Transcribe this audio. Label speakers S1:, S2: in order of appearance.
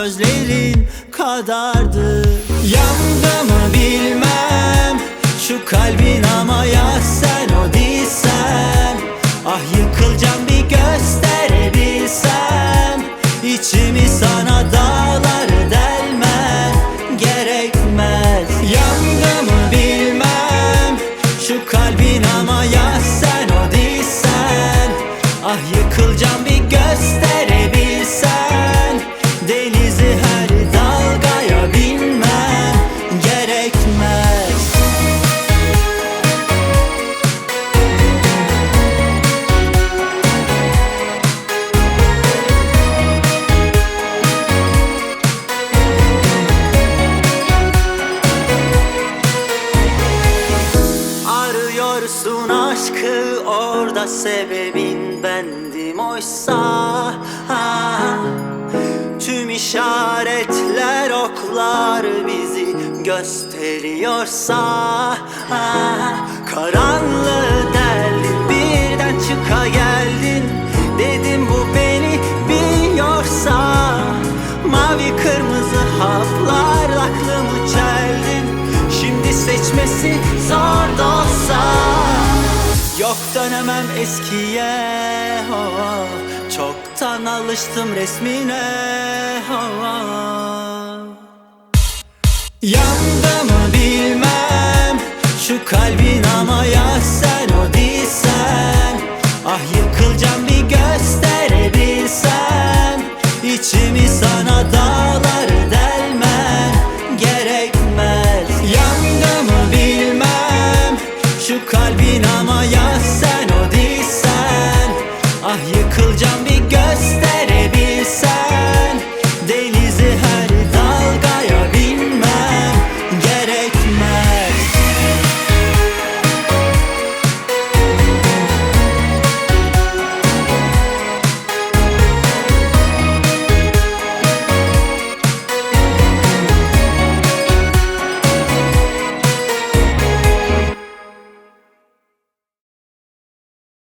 S1: gözlerin kadardı. Yandı mı bilmem şu kalbin ama ya sen o değilsen. Ah yıkılacağım bir gösterebilsem. İçimi sana dağları delmem gerekmez. Yandı mı bilmem şu kalbin ama ya sen o değilsen. Ah yıkılacağım bir gösterebilsen. Denizi her dalgaya binmem gerekmez. Arıyorsun aşkı, orada sebebin bendim oysa. Tüm işaretler, oklar bizi gösteriyorsa. Karanlığı deldin, birden çıka geldin. Dedim bu beni biliyorsa. Mavi kırmızı haplarla aklımı çeldin. Şimdi seçmesi zor da olsa. Yok dönemem eskiye, oh. Çoktan alıştım resmine, oh. Yandı mı bilmem şu kalbin ama ya sen o değilsen. Ah yıkılacağım bir gösterebilsen. İçimi sana dağları delmem gerekmez. Yandı mı bilmem şu kalbin ama ya sen o değilsen. Ah yıkılacağım bir